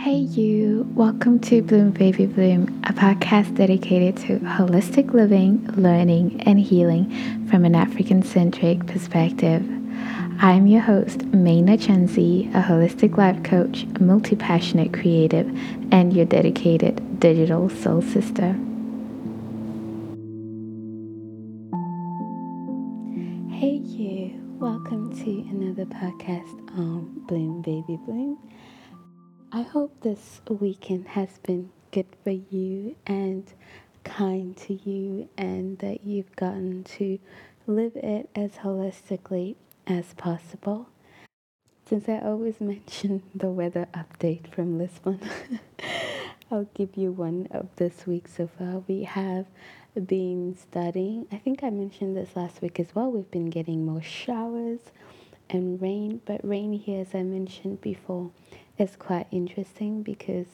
Hey, you, welcome to Bloom Baby Bloom, a podcast dedicated to holistic living, learning, and healing from an African centric perspective. I'm your host, Maina Chenzi, a holistic life coach, multi passionate creative, and your dedicated digital soul sister. Hey, you, welcome to another podcast on Bloom Baby Bloom. I hope this weekend has been good for you and kind to you, and that you've gotten to live it as holistically as possible. Since I always mention the weather update from Lisbon, I'll give you one of this week so far. We have been studying. I think I mentioned this last week as well. We've been getting more showers and rain, but rain here, as I mentioned before, is quite interesting because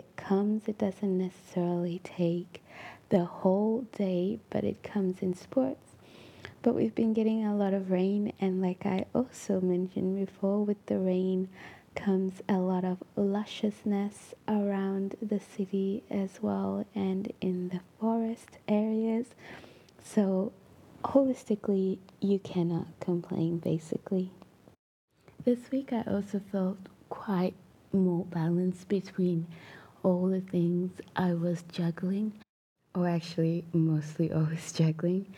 it doesn't necessarily take the whole day, but it comes in spurts. But we've been getting a lot of rain, and like I also mentioned before, with the rain comes a lot of lusciousness around the city as well and in the forest areas. So, holistically, you cannot complain basically. This week, I also felt quite more balanced between all the things I was juggling, or actually, mostly always juggling.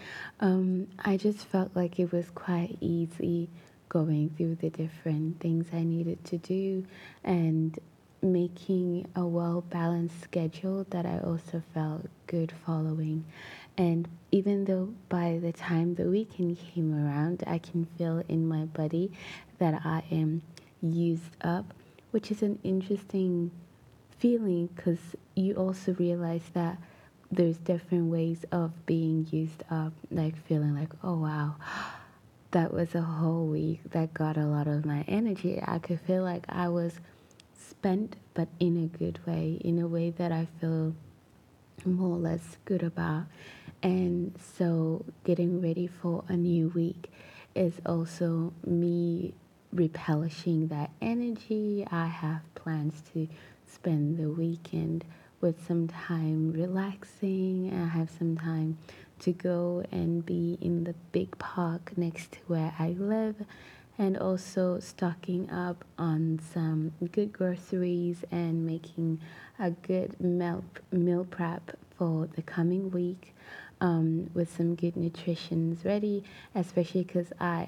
I just felt like it was quite easy going through the different things I needed to do and making a well balanced schedule that I also felt good following. And even though by the time the weekend came around, I can feel in my body that I am used up, which is an interesting feeling because you also realize that there's different ways of being used up, like feeling like, oh wow, that was a whole week that got a lot of my energy. I could feel like I was spent, but in a good way, in a way that I feel more or less good about. And so getting ready for a new week is also me replenishing that energy. I have plans to spend the weekend with some time relaxing. I have some time to go and be in the big park next to where I live, and also stocking up on some good groceries and making a good meal prep for the coming week, with some good nutritions ready, especially because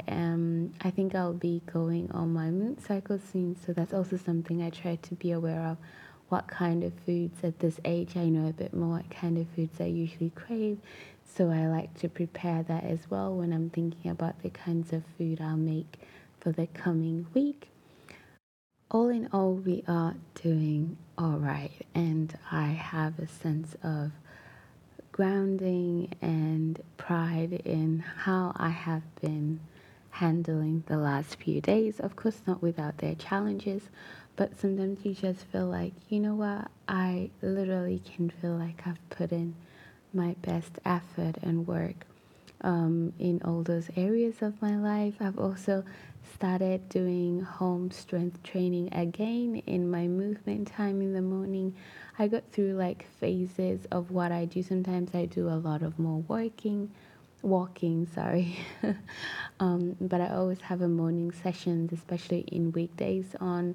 I think I'll be going on my moon cycle soon, so that's also something I try to be aware of. What kind of foods at this age I know a bit more, what kind of foods I usually crave. So I like to prepare that as well when I'm thinking about the kinds of food I'll make for the coming week. All in all, we are doing all right, and I have a sense of grounding and pride in how I have been handling the last few days. Of course, not without their challenges, but sometimes you just feel like, you know what, I literally can feel like I've put in my best effort and work in all those areas of my life. I've also started doing home strength training again in my movement time in the morning. I got through like phases of what I do. Sometimes I do a lot of more walking, sorry. But I always have a morning sessions, especially in weekdays. On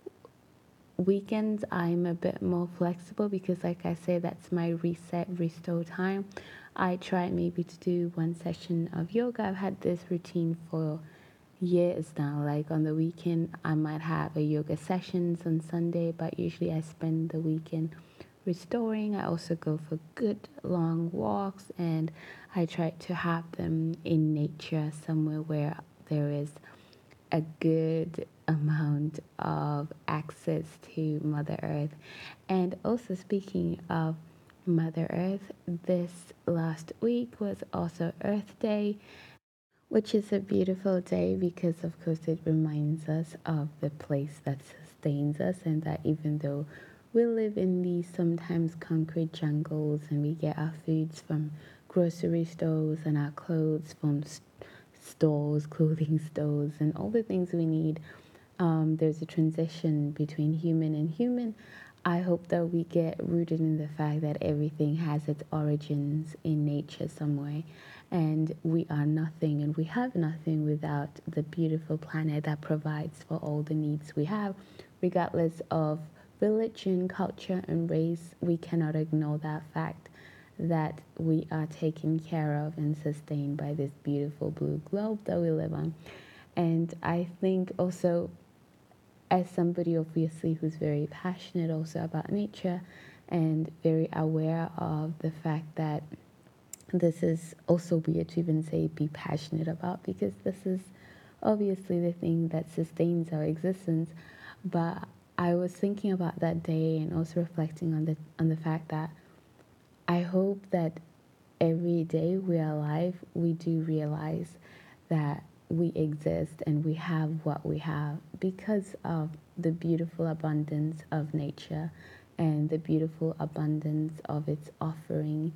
weekends, I'm a bit more flexible because, like I say, that's my reset, restore time. I try maybe to do one session of yoga. I've had this routine for years now. Like on the weekend, I might have a yoga sessions on Sunday, but usually I spend the weekend restoring. I also go for good long walks, and I try to have them in nature somewhere where there is a good amount of access to Mother Earth. And also, speaking of Mother Earth, this last week was also Earth Day, which is a beautiful day because, of course, it reminds us of the place that sustains us, and that even though we live in these sometimes concrete jungles and we get our foods from grocery stores and our clothes from stores, clothing stores, and all the things we need there's a transition between human and human. I hope that we get rooted in the fact that everything has its origins in nature some way, and we are nothing and we have nothing without the beautiful planet that provides for all the needs we have, regardless of religion, culture, and race. We cannot ignore that fact that we are taken care of and sustained by this beautiful blue globe that we live on. And I think also, as somebody obviously who's very passionate also about nature and very aware of the fact that this is also weird to even say be passionate about, because this is obviously the thing that sustains our existence. But I was thinking about that day and also reflecting on the fact that I hope that every day we are alive, we do realize that we exist and we have what we have because of the beautiful abundance of nature and the beautiful abundance of its offering.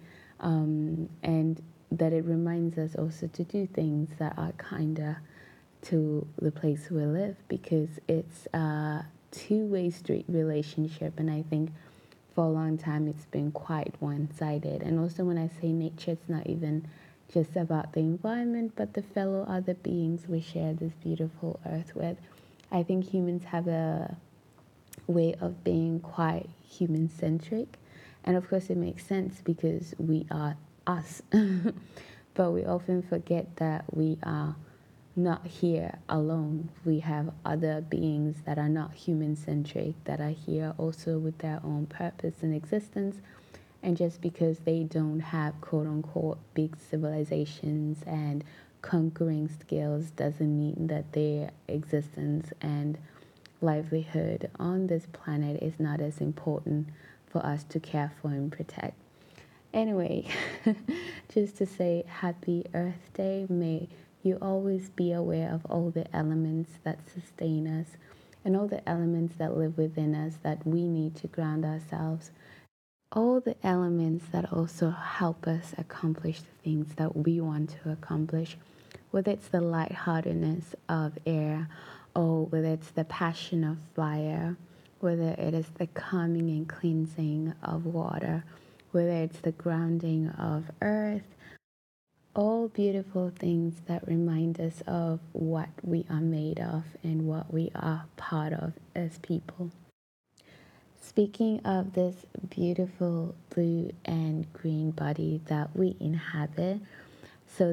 And that it reminds us also to do things that are kinder to the place we live, because it's a two-way street relationship. And I think for a long time it's been quite one-sided. And also, when I say nature, it's not even just about the environment, but the fellow other beings we share this beautiful earth with. I think humans have a way of being quite human centric, and of course it makes sense because we are us. But we often forget that we are not here alone. We have other beings that are not human centric, that are here also with their own purpose and existence. And just because they don't have quote unquote big civilizations and conquering skills doesn't mean that their existence and livelihood on this planet is not as important for us to care for and protect. Anyway, just to say happy Earth Day. May you always be aware of all the elements that sustain us and all the elements that live within us that we need to ground ourselves. All the elements that also help us accomplish the things that we want to accomplish, whether it's the lightheartedness of air, or whether it's the passion of fire, whether it is the calming and cleansing of water, whether it's the grounding of earth, all beautiful things that remind us of what we are made of and what we are part of as people. Speaking of this beautiful blue and green body that we inhabit, so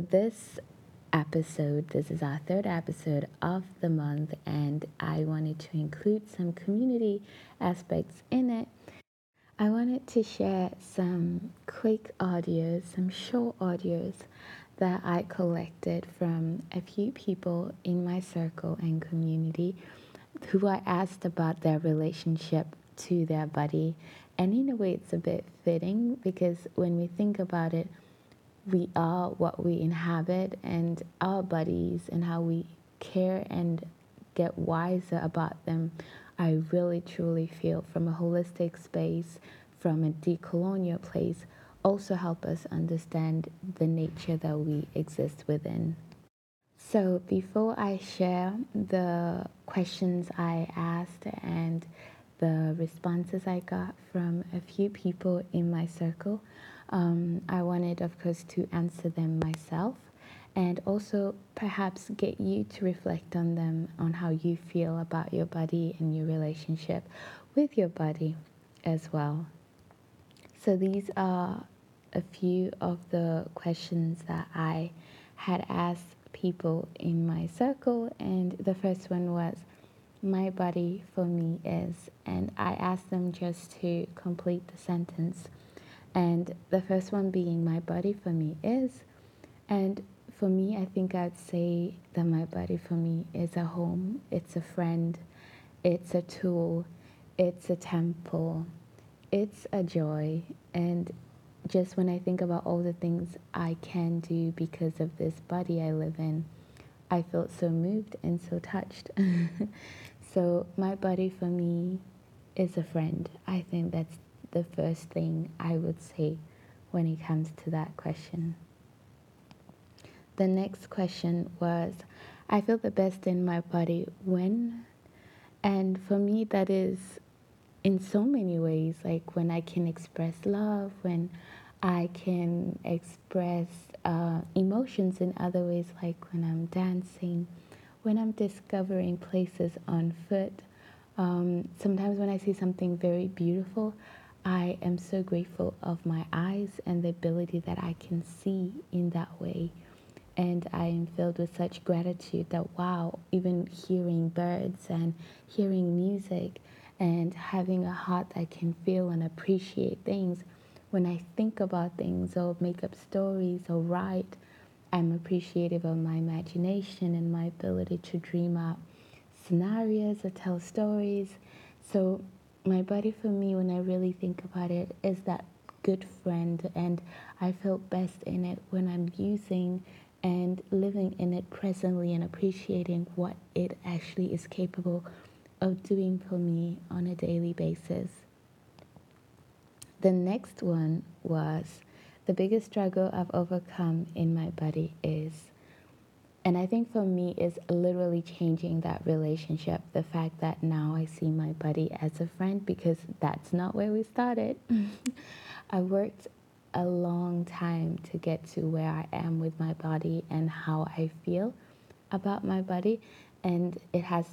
this is our third episode of the month, and I wanted to include some community aspects in it. I wanted to share some quick audios, some short audios that I collected from a few people in my circle and community who I asked about their relationship to their body. And in a way, it's a bit fitting because when we think about it, we are what we inhabit, and our bodies and how we care and get wiser about them. I really truly feel from a holistic space, from a decolonial place, also help us understand the nature that we exist within. So, before I share the questions I asked and the responses I got from a few people in my circle, I wanted, of course, to answer them myself and also perhaps get you to reflect on them, on how you feel about your body and your relationship with your body as well. So, these are a few of the questions that I had asked people in my circle, and the first one was, my body for me is, and I asked them just to complete the sentence. And the first one being, my body for me is, and for me, I think I'd say that my body for me is a home, it's a friend, it's a tool, it's a temple, it's a joy. And just when I think about all the things I can do because of this body I live in, I felt so moved and so touched. So, my body for me is a friend. I think that's the first thing I would say when it comes to that question. The next question was, I feel the best in my body when? And for me, that is in so many ways, like when I can express love, when I can express emotions in other ways, like when I'm dancing, when I'm discovering places on foot. Sometimes when I see something very beautiful, I am so grateful of my eyes and the ability that I can see in that way. And I am filled with such gratitude that, wow, even hearing birds and hearing music and having a heart that can feel and appreciate things, when I think about things or make up stories or write, I'm appreciative of my imagination and my ability to dream up scenarios or tell stories. So, my body for me, when I really think about it, is that good friend, and I feel best in it when I'm using and living in it presently and appreciating what it actually is capable of doing for me on a daily basis. The next one was the biggest struggle I've overcome in my body is, and I think for me is literally changing that relationship. The fact that now I see my body as a friend, because that's not where we started. I worked a long time to get to where I am with my body and how I feel about my body. And it has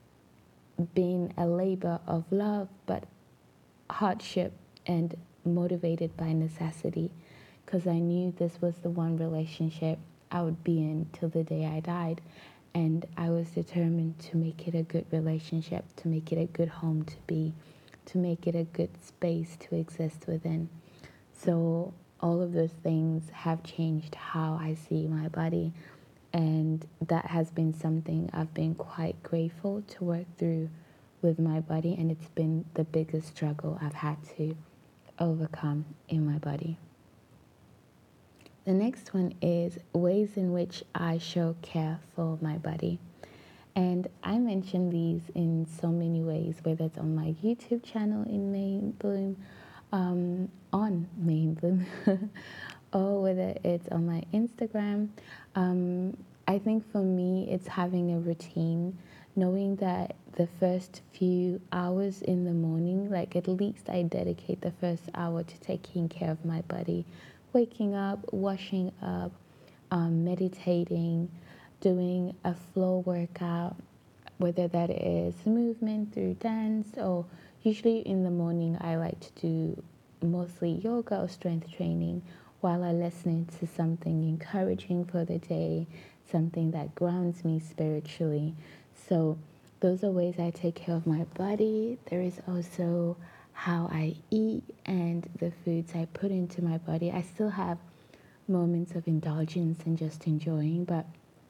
been a labor of love, but hardship and motivated by necessity, because I knew this was the one relationship I would be in till the day I died. And I was determined to make it a good relationship, to make it a good home to be, to make it a good space to exist within. So, all of those things have changed how I see my body. And that has been something I've been quite grateful to work through with my body. And it's been the biggest struggle I've had to overcome in my body. The next one is ways in which I show care for my body. And I mention these in so many ways, whether it's on my YouTube channel in May in Bloom, on May in Bloom, or whether it's on my Instagram. I think for me, it's having a routine, knowing that the first few hours in the morning, like at least I dedicate the first hour to taking care of my body, waking up, washing up, meditating, doing a flow workout, whether that is movement through dance, or usually in the morning I like to do mostly yoga or strength training while I listen to something encouraging for the day, something that grounds me spiritually. So those are ways I take care of my body. There is also how I eat and the foods I put into my body. I still have moments of indulgence and just enjoying, but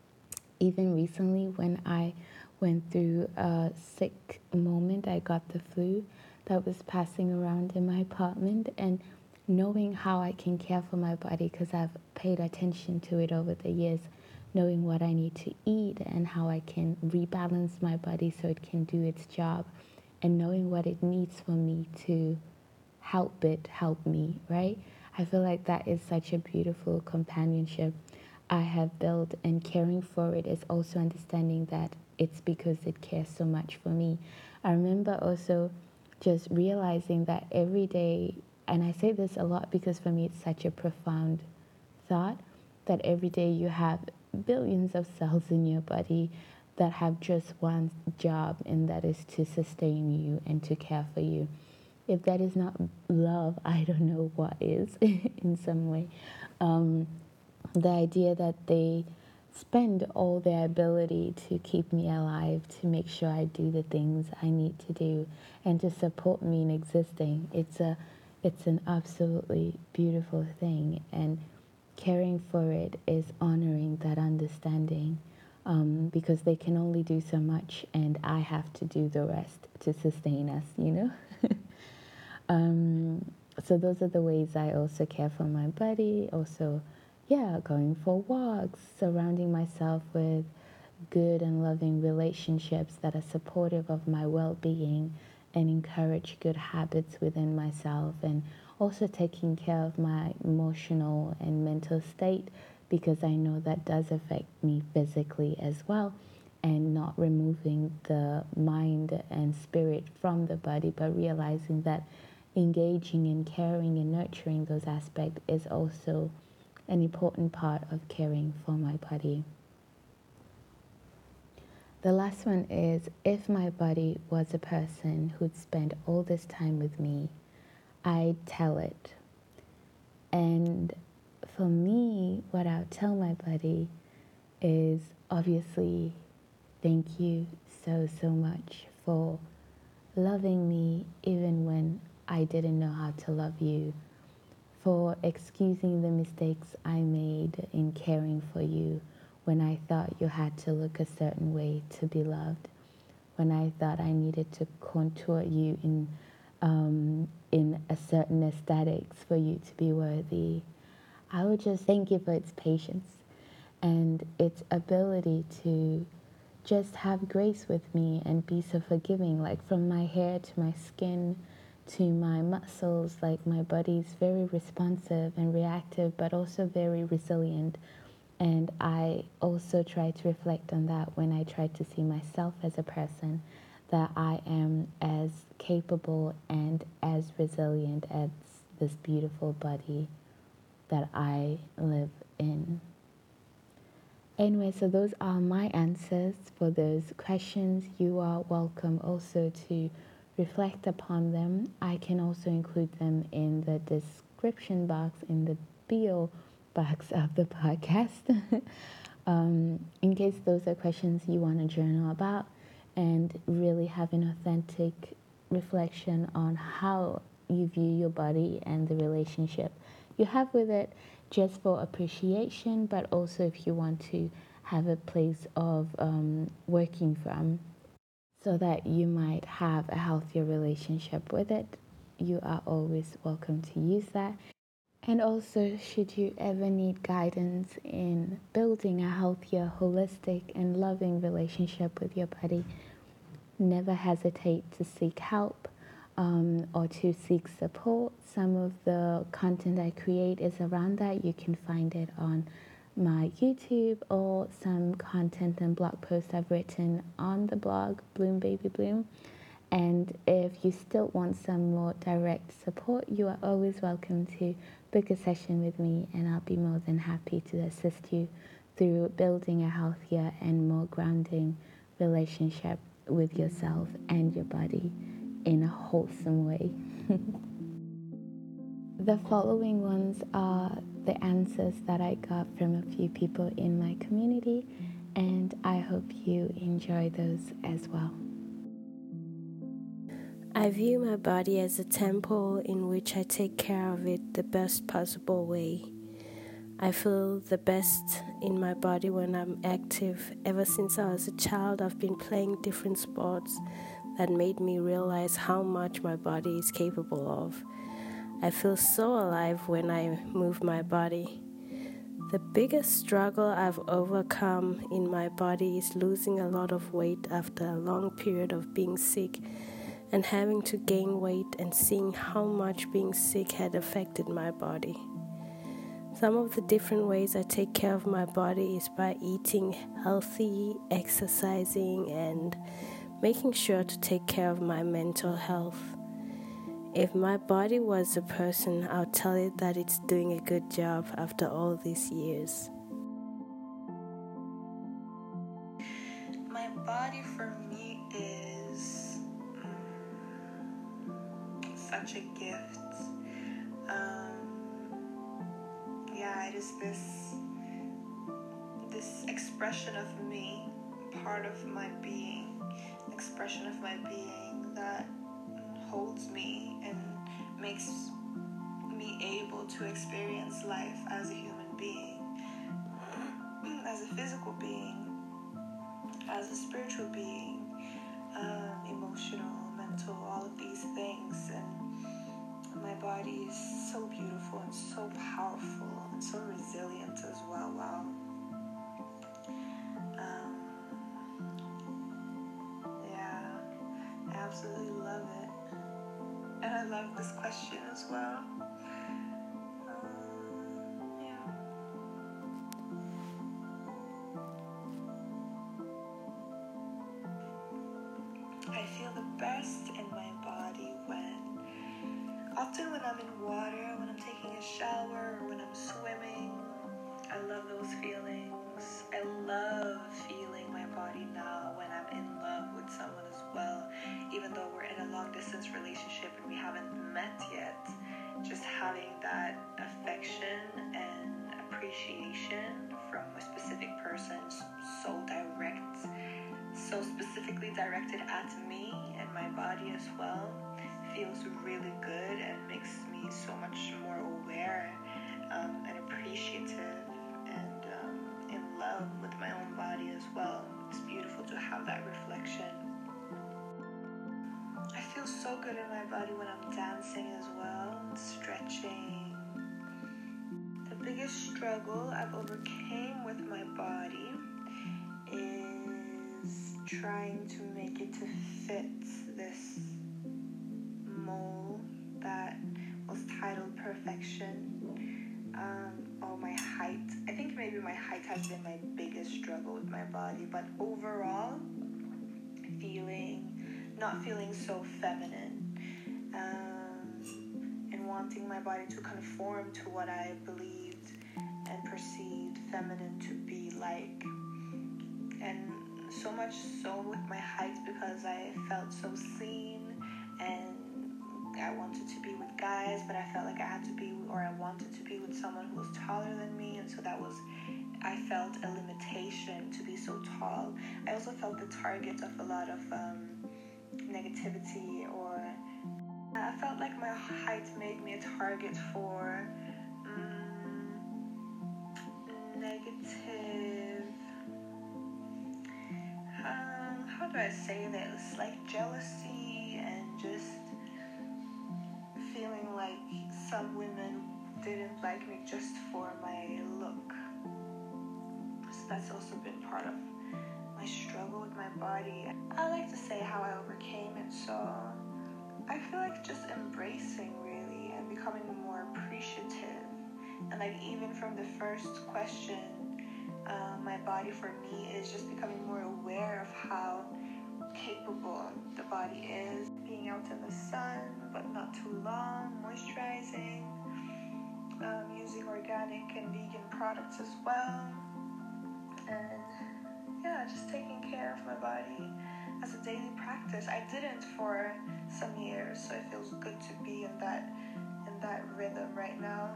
even recently when I went through a sick moment, I got the flu that was passing around in my apartment, and knowing how I can care for my body, because I've paid attention to it over the years, knowing what I need to eat and how I can rebalance my body so it can do its job, and knowing what it needs for me to help it help me, right? I feel like that is such a beautiful companionship I have built, and caring for it is also understanding that it's because it cares so much for me. I remember also just realizing that every day, and I say this a lot because for me it's such a profound thought, that every day you have billions of cells in your body that have just one job, and that is to sustain you and to care for you. If that is not love, I don't know what is in some way. Um, the idea that they spend all their ability to keep me alive, to make sure I do the things I need to do, and to support me in existing. It's an absolutely beautiful thing, and caring for it is honoring that understanding, because they can only do so much, and I have to do the rest to sustain us, you know? Um, so those are the ways I also care for my body. Also, yeah, going for walks, surrounding myself with good and loving relationships that are supportive of my well-being and encourage good habits within myself, and also taking care of my emotional and mental state, because I know that does affect me physically as well. and not removing the mind and spirit from the body, but realizing that engaging in caring and nurturing those aspects is also an important part of caring for my body. The last one is, if my body was a person who'd spend all this time with me, I'd tell it. And for me, what I'll tell my body is obviously, thank you so much for loving me even when I didn't know how to love you, for excusing the mistakes I made in caring for you when I thought you had to look a certain way to be loved, when I thought I needed to contour you in a certain aesthetics for you to be worthy. I would just thank you for its patience and its ability to just have grace with me and be so forgiving, like from my hair to my skin to my muscles. Like, my body's very responsive and reactive, but also very resilient. And I also try to reflect on that when I try to see myself as a person, that I am as capable and as resilient as this beautiful body that I live in. Anyway, so those are my answers for those questions. You are welcome also to reflect upon them. I can also include them in the description box, in the bio box of the podcast, in case those are questions you want to journal about and really have an authentic reflection on how you view your body and the relationship you have with it, just for appreciation, but also if you want to have a place of working from, so that you might have a healthier relationship with it. You are always welcome to use that. And also, should you ever need guidance in building a healthier, holistic, and loving relationship with your body, never hesitate to seek help or to seek support. Some of the content I create is around that. You can find it on my YouTube, or some content and blog posts I've written on the blog Bloom Baby Bloom. And if you still want some more direct support, you are always welcome to book a session with me, and I'll be more than happy to assist you through building a healthier and more grounding relationship with yourself and your body in a wholesome way. The following ones are the answers that I got from a few people in my community, and I hope you enjoy those as well. I view my body as a temple in which I take care of it the best possible way. I feel the best in my body when I'm active. Ever since I was a child, I've been playing different sports that made me realize how much my body is capable of. I feel so alive when I move my body. The biggest struggle I've overcome in my body is losing a lot of weight after a long period of being sick and having to gain weight, and seeing how much being sick had affected my body. Some of the different ways I take care of my body is by eating healthy, exercising, and making sure to take care of my mental health. If my body was a person, I'll tell it that it's doing a good job after all these years. My body for me is such a gift. It is this expression of me, part of my being, expression of my being that holds me and makes me able to experience life as a human being, as a physical being, as a spiritual being, emotional, mental, all of these things. And my body is so beautiful and so powerful and so resilient as well. Wow. I absolutely love it. And I love this question as well. often when I'm in water, when I'm taking a shower, or when I'm swimming, I love those feelings. I love feeling my body now when I'm in love with someone as well. Even though we're in a long distance relationship and we haven't met yet, just having that affection and appreciation from a specific person, so direct, so specifically directed at me and my body as well, feels really good and makes me so much more aware and appreciative and in love with my own body as well. It's beautiful to have that reflection. I feel so good in my body when I'm dancing as well, stretching. The biggest struggle I've overcame with my body is trying to make it to fit this mold that was titled perfection. Or my height. I think maybe my height has been my biggest struggle with my body, but overall, not feeling so feminine, and wanting my body to conform to what I believed and perceived feminine to be like. And so much so with my height, because I felt so seen and I wanted to be with guys, but I felt like I had to be, or I wanted to be with someone who was taller than me, and so I felt a limitation to be so tall. I also felt the target of a lot of negativity, or I felt like my height made me a target for negative, how do I say this, like jealousy and just feeling like some women didn't like me just for my look. So that's also been part of my struggle with my body. I like to say how I overcame it, so I feel like just embracing really and becoming more appreciative. And like even from the first question, my body for me is just becoming more aware of how capable the body is. Being out in the sun, but not too long, moisturizing, using organic and vegan products as well, and yeah, just taking care of my body as a daily practice. I didn't for some years, so it feels good to be in that rhythm right now.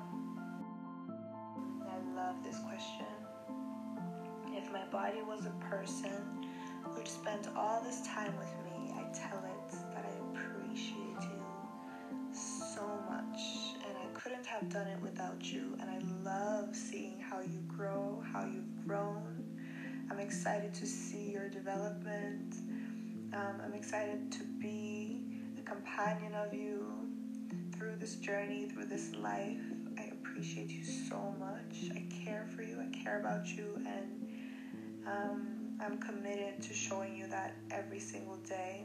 I love this question. If my body was a person who'd spent all this time with me, I tell it that I appreciate you so much, and I couldn't have done it without you, and I love seeing how you grow, how you've grown. I'm excited to see your development. I'm excited to be a companion of you through this journey, through this life. I appreciate you so much. I care for you, I care about you, and I'm committed to showing you that every single day,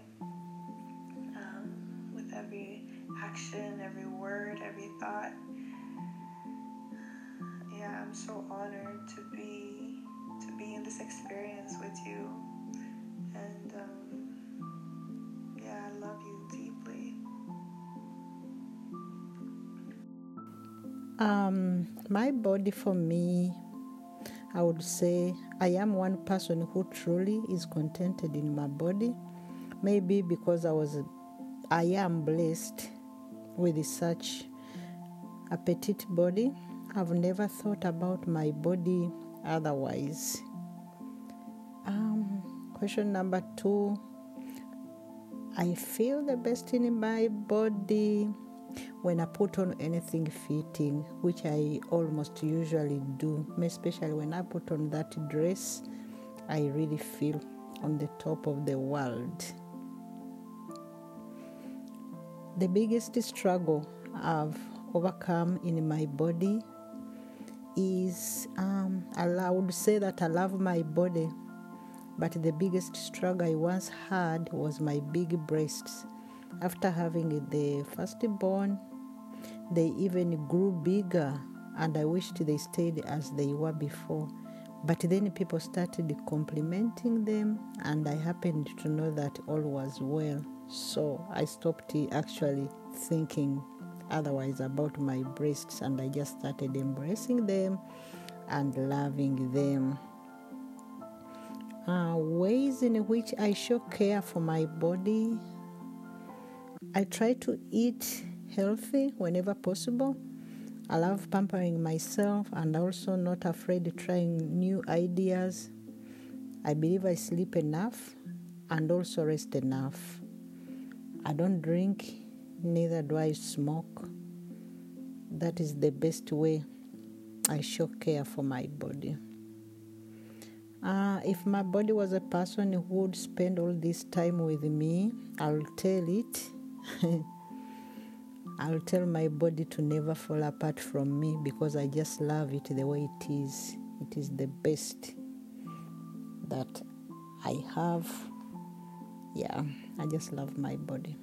with every action, every word, every thought. Yeah, I'm so honored to be in this experience with you, and yeah, I love you deeply. My body, for me, I would say I am one person who truly is contented in my body. Maybe because I am blessed with such a petite body. I've never thought about my body otherwise. Question number 2. I feel the best in my body when I put on anything fitting, which I almost usually do, especially when I put on that dress. I really feel on the top of the world. The biggest struggle I've overcome in my body is, I would say that I love my body, but the biggest struggle I once had was my big breasts. After having the firstborn, they even grew bigger, and I wished they stayed as they were before. But then people started complimenting them, and I happened to know that all was well. So I stopped actually thinking otherwise about my breasts, and I just started embracing them and loving them. Ways in which I show care for my body: I try to eat healthy whenever possible. I love pampering myself and also not afraid of trying new ideas. I believe I sleep enough and also rest enough. I don't drink, neither do I smoke. That is the best way I show care for my body. If my body was a person who would spend all this time with me, I'll tell it. I'll tell my body to never fall apart from me, because I just love it the way it is. It is the best that I have. Yeah, I just love my body.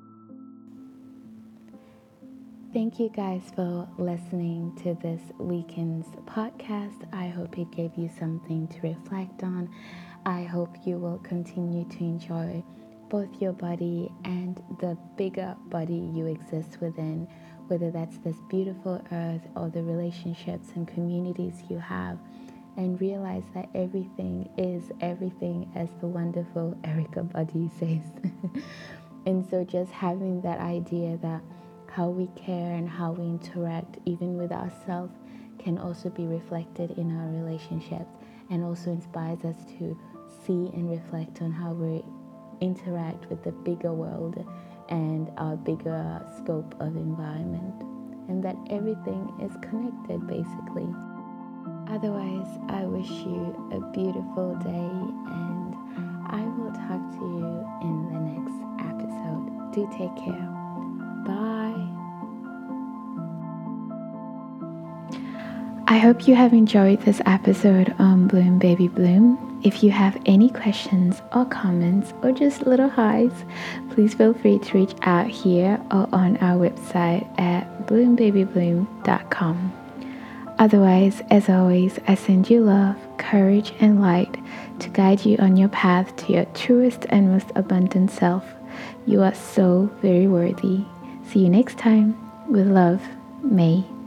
Thank you guys for listening to this weekend's podcast. I hope it gave you something to reflect on. I hope you will continue to enjoy both your body and the bigger body you exist within, whether that's this beautiful earth or the relationships and communities you have, and realize that everything is everything, as the wonderful Erykah Badu says. And so just having that idea that how we care and how we interact even with ourselves can also be reflected in our relationships, and also inspires us to see and reflect on how we interact with the bigger world and our bigger scope of environment, and that everything is connected basically. Otherwise, I wish you a beautiful day, and I will talk to you in the next episode. Do take care. Bye. I hope you have enjoyed this episode on Bloom Baby Bloom. If you have any questions or comments or just little highs, please feel free to reach out here or on our website at bloombabybloom.com. Otherwise, as always, I send you love, courage, and light to guide you on your path to your truest and most abundant self. You are so very worthy. See you next time. With love, May.